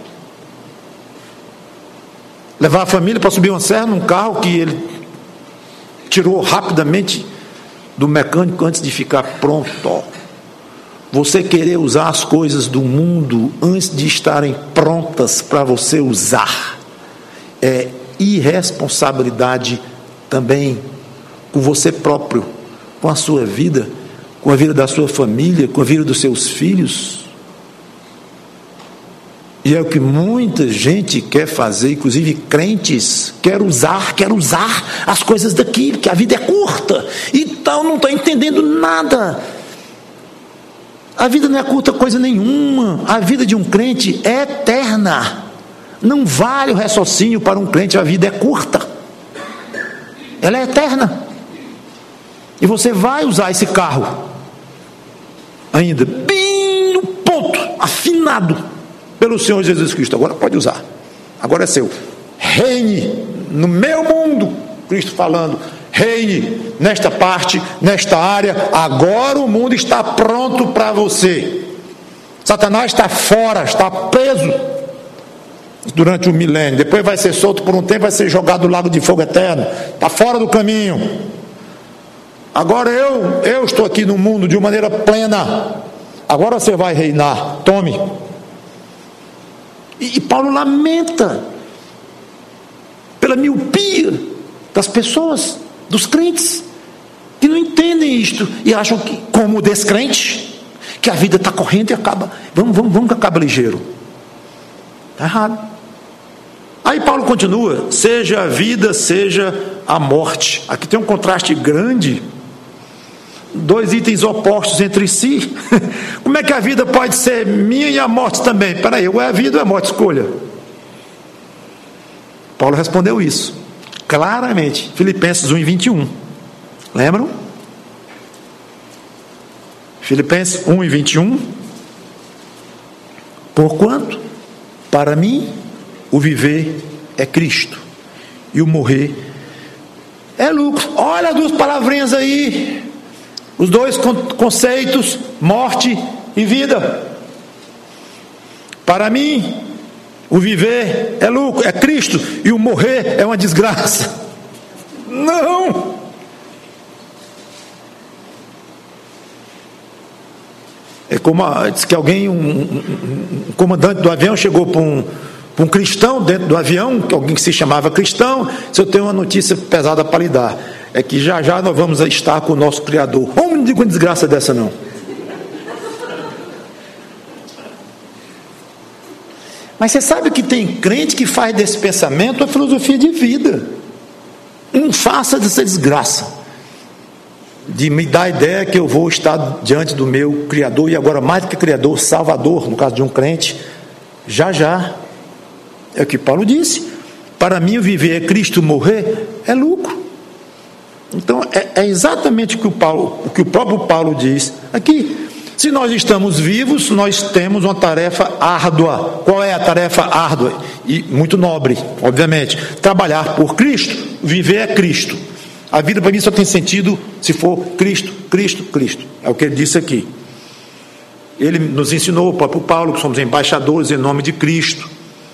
Levar a família para subir uma serra num carro que ele tirou rapidamente do mecânico antes de ficar pronto. Você querer usar as coisas do mundo antes de estarem prontas para você usar é irresponsabilidade também com você próprio, com a sua vida, com a vida da sua família, com a vida dos seus filhos. E é o que muita gente quer fazer, inclusive crentes, quer usar, quer usar as coisas daqui, porque a vida é curta, então não está entendendo nada. A vida não é curta coisa nenhuma, a vida de um crente é eterna, não vale o raciocínio para um crente, a vida é curta, ela é eterna, e você vai usar esse carro, ainda bem no ponto, afinado, pelo Senhor Jesus Cristo. Agora pode usar, agora é seu. Reine no meu mundo, Cristo falando, reine nesta parte, nesta área. Agora o mundo está pronto para você. Satanás está fora, está preso durante o milênio, depois vai ser solto por um tempo, vai ser jogado no lago de fogo eterno, está fora do caminho. Agora eu, eu estou aqui no mundo de uma maneira plena, agora você vai reinar, tome. E, e Paulo lamenta pela miopia das pessoas, dos crentes, que não entendem isto e acham que, como descrente, que a vida está correndo e acaba, vamos, vamos, vamos que acaba ligeiro. Está errado. Aí Paulo continua: seja a vida, seja a morte. Aqui tem um contraste grande, dois itens opostos entre si. Como é que a vida pode ser minha e a morte também? Espera aí, ou é a vida ou é a morte, escolha. Paulo respondeu isso claramente, Filipenses um e vinte e um, lembram? Filipenses um e vinte e um: porquanto para mim o viver é Cristo e o morrer é lucro. Olha as duas palavrinhas aí, os dois conceitos, morte e vida. Para mim o viver é lucro, é Cristo, e o morrer é uma desgraça. Não! É como a, diz que alguém, um, um, um comandante do avião chegou para um, para um cristão dentro do avião, alguém que se chamava cristão: se eu tenho uma notícia pesada para lhe dar, é que já já nós vamos estar com o nosso Criador. Oh, não digo uma desgraça dessa não. Mas você sabe que tem crente que faz desse pensamento a filosofia de vida. Não faça dessa desgraça de me dar a ideia que eu vou estar diante do meu Criador, e agora mais do que Criador, Salvador, no caso de um crente, já já. É o que Paulo disse: para mim o viver é Cristo, morrer é lucro. Então é, é exatamente o que o, Paulo, o que o próprio Paulo diz aqui. Se nós estamos vivos, nós temos uma tarefa árdua. Qual é a tarefa árdua? E muito nobre, obviamente: trabalhar por Cristo. Viver é Cristo. A vida para mim só tem sentido se for Cristo, Cristo, Cristo. É o que ele disse aqui. Ele nos ensinou, o próprio Paulo, que somos embaixadores em nome de Cristo.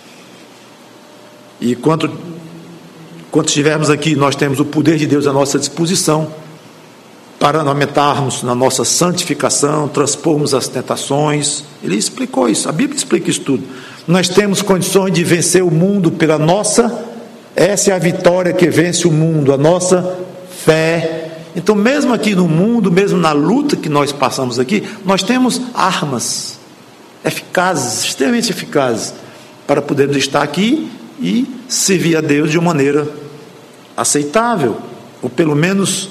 E quando, quando estivermos aqui, nós temos o poder de Deus à nossa disposição para aumentarmos na nossa santificação, transpormos as tentações. Ele explicou isso, a Bíblia explica isso tudo. Nós temos condições de vencer o mundo pela nossa, essa é a vitória que vence o mundo, a nossa fé. Então mesmo aqui no mundo, mesmo na luta que nós passamos aqui, nós temos armas eficazes, extremamente eficazes, para podermos estar aqui e servir a Deus de uma maneira aceitável, ou pelo menos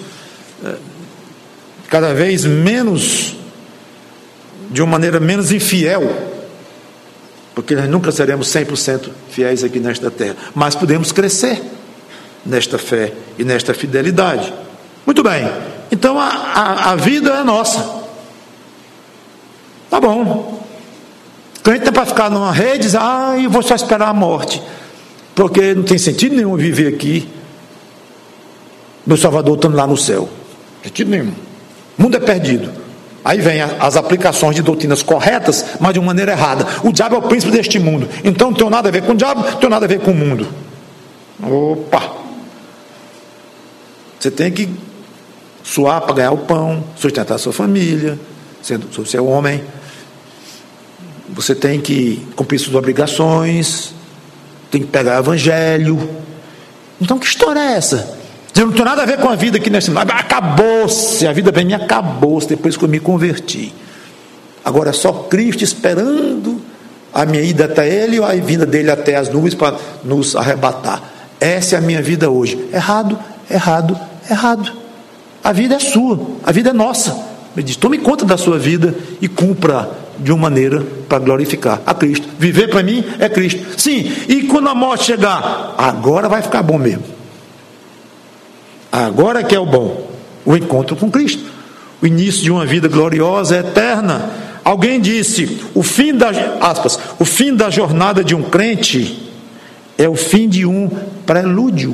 cada vez menos, de uma maneira menos infiel, porque nós nunca seremos cem por cento fiéis aqui nesta terra, mas podemos crescer nesta fé e nesta fidelidade. Muito bem, então a, a, a vida é nossa. Tá bom. O crente não é para ficar numa rede e dizer, ah, eu vou só esperar a morte, porque não tem sentido nenhum viver aqui, meu Salvador estando lá no céu. Sentido nenhum. O mundo é perdido. Aí vem as aplicações de doutrinas corretas, mas de uma maneira errada. O diabo é o príncipe deste mundo, então não tem nada a ver com o diabo, não tem nada a ver com o mundo. Opa! Você tem que suar para ganhar o pão, sustentar a sua família, sendo seu homem. Você tem que cumprir suas obrigações, tem que pegar o evangelho. Então que história é essa? Eu não tenho nada a ver com a vida aqui nesse mundo. Acabou-se, a vida para mim acabou-se depois que eu me converti. Agora é só Cristo esperando a minha ida até Ele ou a vinda dele até as nuvens para nos arrebatar. Essa é a minha vida hoje. Errado, errado, errado. A vida é sua, a vida é nossa. Ele diz, tome conta da sua vida e cumpra de uma maneira para glorificar a Cristo. Viver para mim é Cristo. Sim, e quando a morte chegar, agora vai ficar bom mesmo. Agora que é o bom, o encontro com Cristo, o início de uma vida gloriosa, eterna. Alguém disse, o fim da, aspas, o fim da jornada de um crente é o fim de um prelúdio.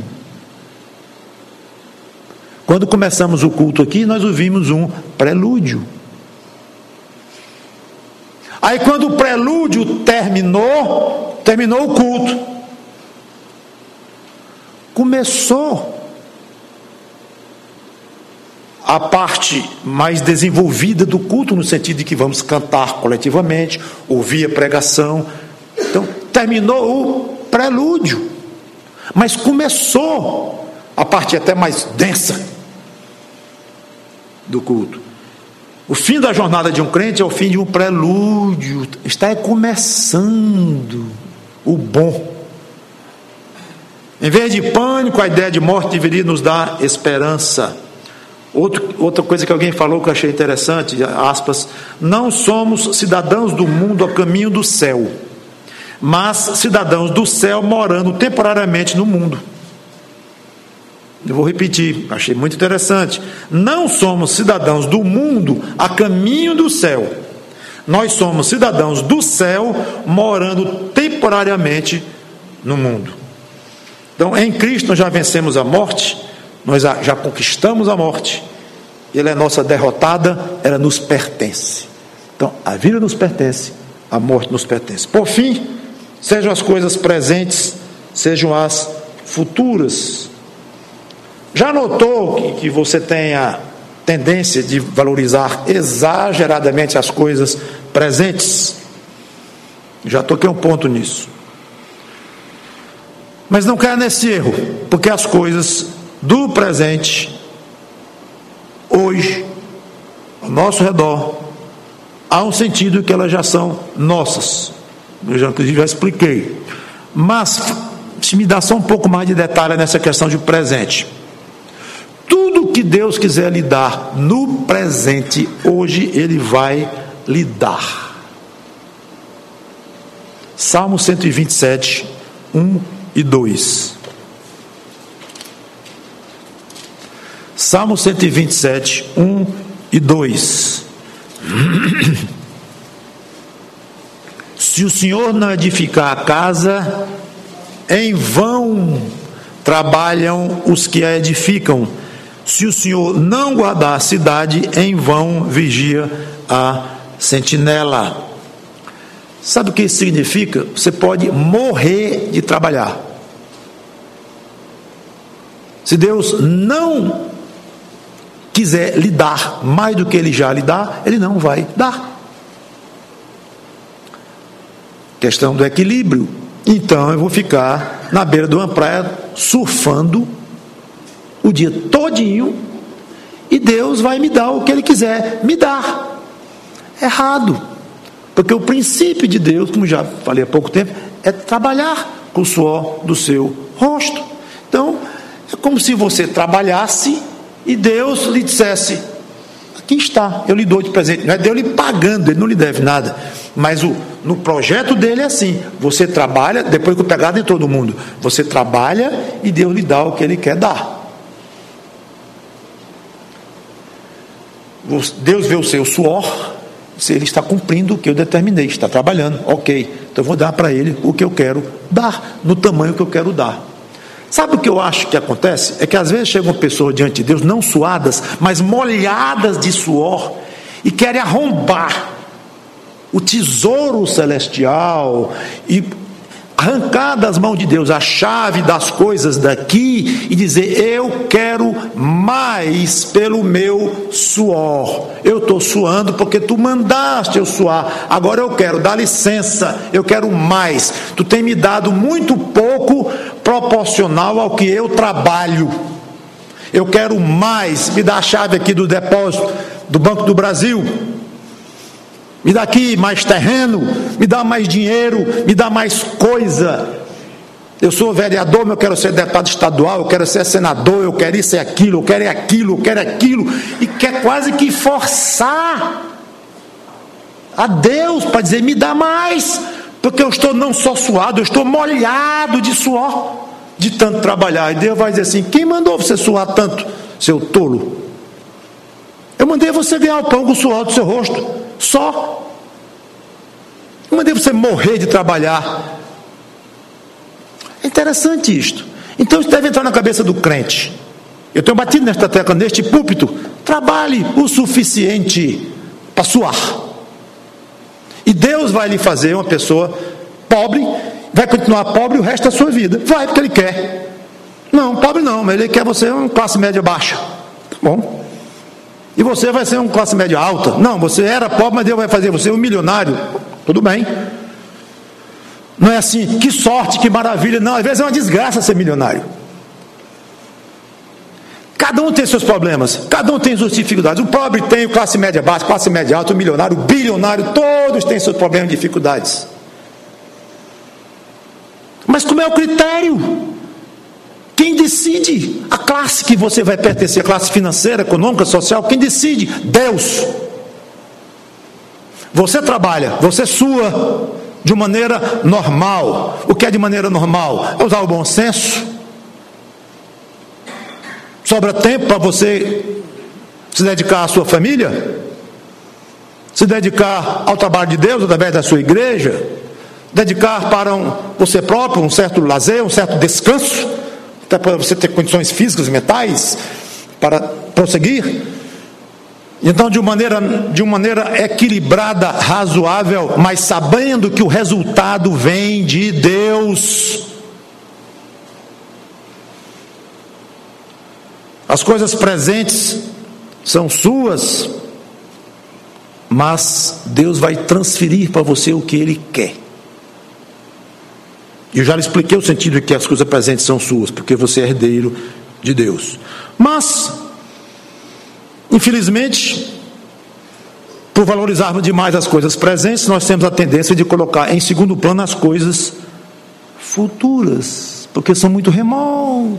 Quando começamos o culto aqui, nós ouvimos um prelúdio. Aí quando o prelúdio terminou, terminou o culto. Começou a parte mais desenvolvida do culto, no sentido de que vamos cantar coletivamente, ouvir a pregação. Então, terminou o prelúdio, mas começou a parte até mais densa do culto. O fim da jornada de um crente é o fim de um prelúdio, está começando o bom. Em vez de pânico, a ideia de morte deveria nos dar esperança. Outro, outra coisa que alguém falou que eu achei interessante, aspas, não somos cidadãos do mundo a caminho do céu, mas cidadãos do céu morando temporariamente no mundo. Eu vou repetir, achei muito interessante. Não somos cidadãos do mundo a caminho do céu, nós somos cidadãos do céu morando temporariamente no mundo. Então, em Cristo nós já vencemos a morte, nós já conquistamos a morte, Ele é nossa derrotada, ela nos pertence. Então, a vida nos pertence, a morte nos pertence. Por fim, sejam as coisas presentes, sejam as futuras. Já notou que, que você tem a tendência de valorizar exageradamente as coisas presentes? Já toquei um ponto nisso. Mas não caia nesse erro, porque as coisas do presente, hoje, ao nosso redor, há um sentido que elas já são nossas. Eu já, inclusive, já expliquei. Mas, se me dá só um pouco mais de detalhe nessa questão de presente. Tudo que Deus quiser lhe dar no presente, hoje Ele vai lhe dar. Salmo cento e vinte e sete, um e dois. Salmo cento e vinte e sete, um e dois. Se o Senhor não edificar a casa, em vão trabalham os que a edificam. Se o Senhor não guardar a cidade, em vão vigia a sentinela. Sabe o que isso significa? Você pode morrer de trabalhar. Se Deus não quiser lhe dar mais do que Ele já lhe dá, Ele não vai dar. Questão do equilíbrio. Então eu vou ficar na beira de uma praia surfando o dia todinho e Deus vai me dar o que Ele quiser me dar. Errado, porque o princípio de Deus, como já falei há pouco tempo, é trabalhar com o suor do seu rosto. Então como se você trabalhasse e Deus lhe dissesse: aqui está, eu lhe dou de presente. Não é Deus lhe pagando, Ele não lhe deve nada. Mas o, no projeto dele é assim: você trabalha, depois que o pecado entrou no mundo, você trabalha e Deus lhe dá o que Ele quer dar. Deus vê o seu suor, se ele está cumprindo o que eu determinei, está trabalhando, ok, então eu vou dar para ele o que eu quero dar, no tamanho que eu quero dar. Sabe o que eu acho que acontece? É que às vezes chegam pessoas diante de Deus, não suadas, mas molhadas de suor, e querem arrombar o tesouro celestial, e arrancar das mãos de Deus a chave das coisas daqui, e dizer: eu quero mais pelo meu suor, eu estou suando porque tu mandaste eu suar, agora eu quero, dá licença, eu quero mais, tu tem me dado muito pouco proporcional ao que eu trabalho, eu quero mais, me dá a chave aqui do depósito do Banco do Brasil, me dá aqui mais terreno, me dá mais dinheiro, me dá mais coisa. Eu sou vereador, mas eu quero ser deputado estadual, eu quero ser senador, eu quero isso e aquilo, eu quero é aquilo, eu quero aquilo, e quer quase que forçar a Deus para dizer: me dá mais, porque eu estou não só suado, eu estou molhado de suor, de tanto trabalhar. E Deus vai dizer assim: quem mandou você suar tanto, seu tolo? Eu mandei você ganhar o pão com o suor do seu rosto, só. Eu mandei você morrer de trabalhar. É interessante isto. Então isso deve entrar na cabeça do crente. Eu tenho batido nesta tecla, neste púlpito: trabalhe o suficiente para suar, e Deus vai lhe fazer uma pessoa pobre, vai continuar pobre o resto da sua vida. Vai, porque Ele quer. Não, pobre não, mas Ele quer você uma classe média baixa. Tá bom. E você vai ser uma classe média alta. Não, você era pobre, mas Deus vai fazer você um milionário. Tudo bem. Não é assim: que sorte, que maravilha. Não, às vezes é uma desgraça ser milionário. Cada um tem seus problemas, cada um tem suas dificuldades. O pobre tem, o classe média baixa, classe média alta, o milionário, o bilionário, todos têm seus problemas e dificuldades. Mas como é o critério? Quem decide a classe que você vai pertencer, a classe financeira, econômica, social? Quem decide? Deus. Você trabalha, você sua de maneira normal. O que é de maneira normal? É usar o bom senso. Sobra tempo para você se dedicar à sua família, se dedicar ao trabalho de Deus através da sua igreja, dedicar para um, você próprio um certo lazer, um certo descanso, até para você ter condições físicas e mentais para prosseguir. Então, de uma maneira, de uma maneira equilibrada, razoável, mas sabendo que o resultado vem de Deus. As coisas presentes são suas, mas Deus vai transferir para você o que Ele quer. Eu já lhe expliquei o sentido de que as coisas presentes são suas, porque você é herdeiro de Deus. Mas, infelizmente, por valorizarmos demais as coisas presentes, nós temos a tendência de colocar em segundo plano as coisas futuras, porque são muito remotas,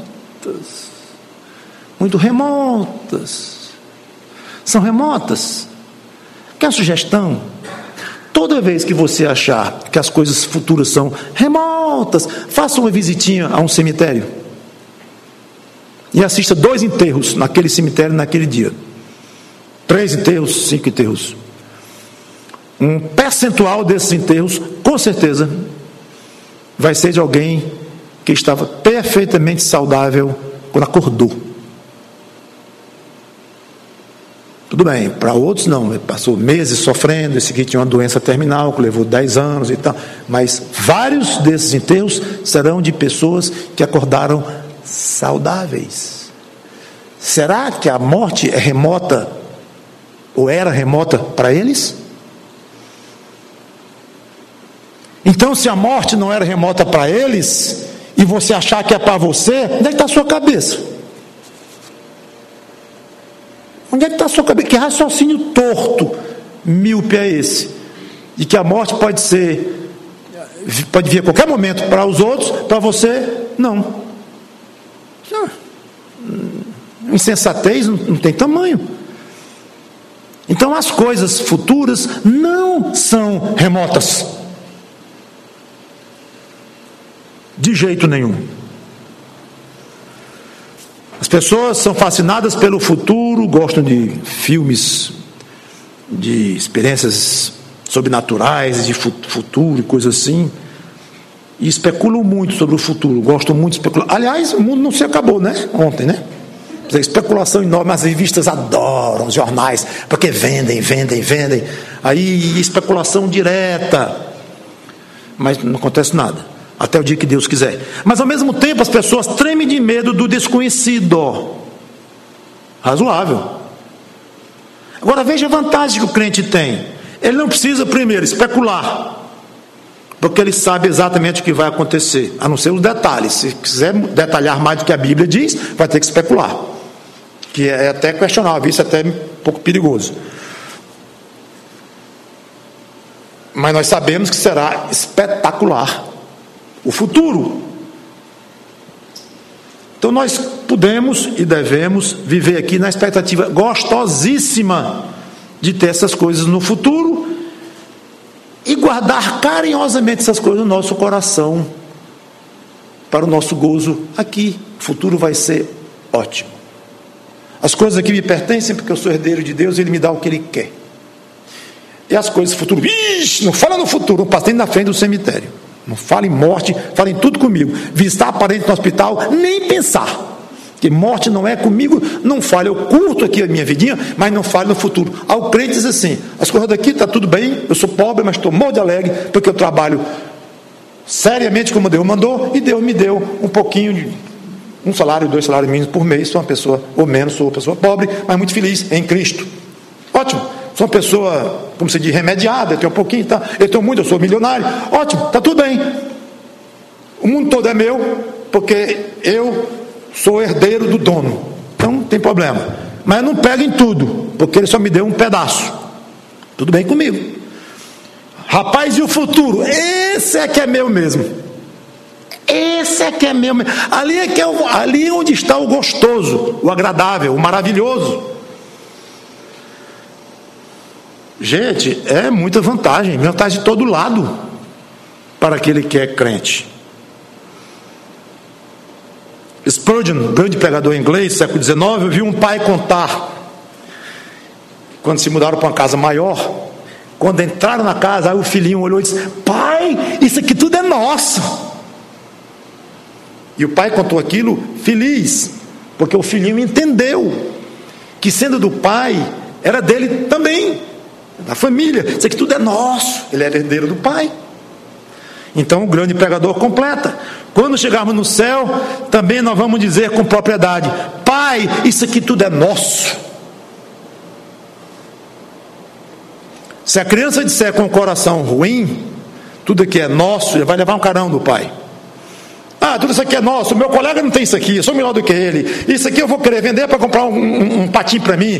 muito remotas, são remotas. Quer uma sugestão? Toda vez que você achar que as coisas futuras são remotas, faça uma visitinha a um cemitério e assista dois enterros naquele cemitério naquele dia. Três enterros, cinco enterros. Um percentual desses enterros, com certeza, vai ser de alguém que estava perfeitamente saudável quando acordou. Tudo bem, para outros não, ele passou meses sofrendo, esse aqui tinha uma doença terminal que levou dez anos e tal, mas vários desses enterros serão de pessoas que acordaram saudáveis. Será que a morte é remota, ou era remota para eles? Então, se a morte não era remota para eles, e você achar que é para você, onde é que está a sua cabeça? Onde é que está a sua cabeça? Que raciocínio torto, míope é esse? De que a morte pode ser, pode vir a qualquer momento para os outros, para você, não. não. insensatez não, não tem tamanho. Então as coisas futuras não são remotas, de jeito nenhum. As pessoas são fascinadas pelo futuro, gostam de filmes, de experiências sobrenaturais, de futuro e coisas assim, e especulam muito sobre o futuro, gostam muito de especular. Aliás, o mundo não se acabou, né? Ontem, né? Especulação enorme, as revistas adoram, os jornais, porque vendem, vendem, vendem. Aí especulação direta, mas não acontece nada, até o dia que Deus quiser. Mas ao mesmo tempo as pessoas tremem de medo do desconhecido. Razoável. Agora veja a vantagem que o crente tem. Ele não precisa primeiro especular, porque ele sabe exatamente o que vai acontecer, a não ser os detalhes. Se quiser detalhar mais do que a Bíblia diz, vai ter que especular, que é até questionável, isso é até um pouco perigoso. Mas nós sabemos que será espetacular o futuro. Então nós podemos e devemos viver aqui na expectativa gostosíssima de ter essas coisas no futuro e guardar carinhosamente essas coisas no nosso coração, para o nosso gozo aqui. O futuro vai ser ótimo. As coisas aqui me pertencem porque eu sou herdeiro de Deus e Ele me dá o que Ele quer. E as coisas do futuro, ixi, não fala no futuro, não passei na frente do cemitério. Não fala em morte, fala em tudo comigo. Visitar parente no hospital, nem pensar. Que morte não é comigo, não fale. Eu curto aqui a minha vidinha, mas não fale no futuro. Ao crente diz assim: as coisas daqui está tudo bem, eu sou pobre, mas estou morto de alegre, porque eu trabalho seriamente como Deus mandou, e Deus me deu um pouquinho de um salário, dois salários mínimos por mês. Sou uma pessoa, ou menos, sou uma pessoa pobre, mas muito feliz em Cristo. Ótimo. Sou uma pessoa, como se diz, remediada, eu tenho um pouquinho, tá? Eu tenho muito, eu sou milionário. Ótimo, está tudo bem. O mundo todo é meu, porque eu sou herdeiro do dono. Então não tem problema. Mas eu não pego em tudo, porque ele só me deu um pedaço. Tudo bem comigo. Rapaz, e o futuro? Esse é que é meu mesmo. Esse é que é meu mesmo. Ali é que é o, ali é onde está o gostoso, o agradável, o maravilhoso. Gente, é muita vantagem, vantagem de todo lado para aquele que é crente. Spurgeon, grande pregador inglês, século dezenove, eu vi um pai contar, quando se mudaram para uma casa maior, quando entraram na casa, aí o filhinho olhou e disse: pai, isso aqui tudo é nosso. E o pai contou aquilo feliz, porque o filhinho entendeu que, sendo do pai, era dele também, da família. Isso aqui tudo é nosso. Ele era herdeiro do pai. Então o grande pregador completa: quando chegarmos no céu, também nós vamos dizer com propriedade: pai, isso aqui tudo é nosso. Se a criança disser com o coração ruim, tudo aqui é nosso, ele vai levar um carão do pai. Ah, tudo isso aqui é nosso, meu colega não tem isso aqui, eu sou melhor do que ele, isso aqui eu vou querer vender para comprar um, um, um patinho para mim.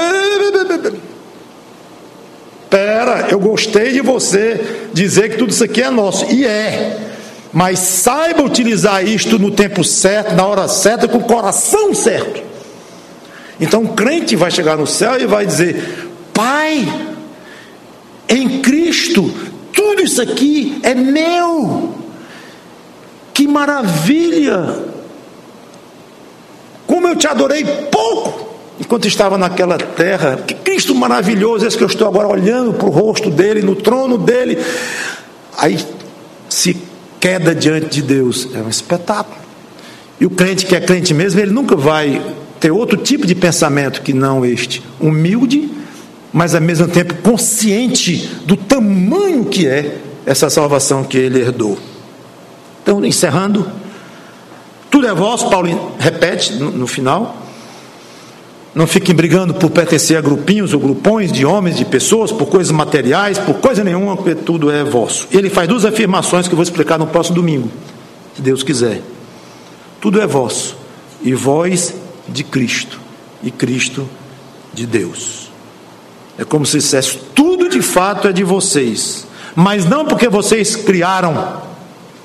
Pera, eu gostei de você dizer que tudo isso aqui é nosso, e é, mas saiba utilizar isto no tempo certo, na hora certa, com o coração certo. Então o crente vai chegar no céu e vai dizer: pai, em Cristo tudo isso aqui é meu. Que maravilha! Como eu te adorei pouco enquanto estava naquela terra. Que Cristo maravilhoso, esse que eu estou agora olhando para o rosto dele, no trono dele. Aí se queda diante de Deus, é um espetáculo. E o crente que é crente mesmo, ele nunca vai ter outro tipo de pensamento que não este, humilde, mas ao mesmo tempo consciente do tamanho que é essa salvação que ele herdou. Então, encerrando, tudo é vosso, Paulo repete no, no final. Não fiquem brigando por pertencer a grupinhos ou grupões de homens, de pessoas, por coisas materiais, por coisa nenhuma, porque tudo é vosso. Ele faz duas afirmações que eu vou explicar no próximo domingo, se Deus quiser. Tudo é vosso, e vós de Cristo, e Cristo de Deus. É como se dissesse: tudo de fato é de vocês, mas não porque vocês criaram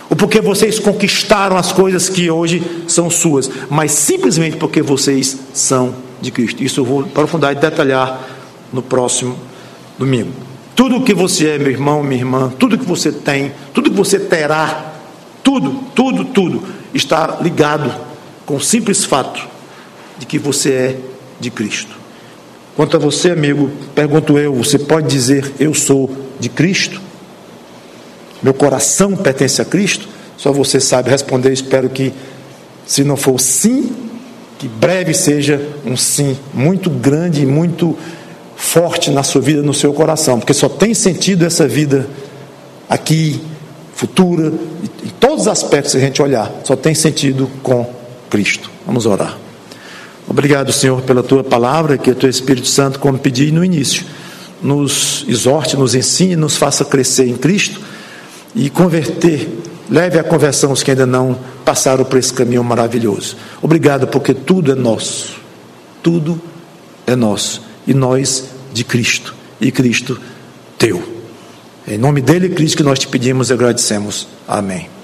ou porque vocês conquistaram as coisas que hoje são suas, mas simplesmente porque vocês são de Cristo. Isso eu vou aprofundar e detalhar no próximo domingo. Tudo o que você é, meu irmão, minha irmã, tudo que você tem, tudo que você terá, tudo, tudo, tudo está ligado com o simples fato de que você é de Cristo. Quanto a você, amigo, pergunto eu, você pode dizer: eu sou de Cristo? Meu coração pertence a Cristo? Só você sabe responder. Espero que, se não for sim, que breve seja um sim muito grande e muito forte na sua vida, no seu coração, porque só tem sentido essa vida aqui, futura, em todos os aspectos que a gente olhar, só tem sentido com Cristo. Vamos orar. Obrigado, Senhor, pela Tua palavra, que o Teu Espírito Santo, como pedi no início, nos exorte, nos ensine, nos faça crescer em Cristo e converter, leve à conversão os que ainda não passaram por esse caminho maravilhoso. Obrigado, porque tudo é nosso, tudo é nosso, e nós de Cristo, e Cristo Teu. Em nome dele, Cristo, que nós te pedimos e agradecemos. Amém.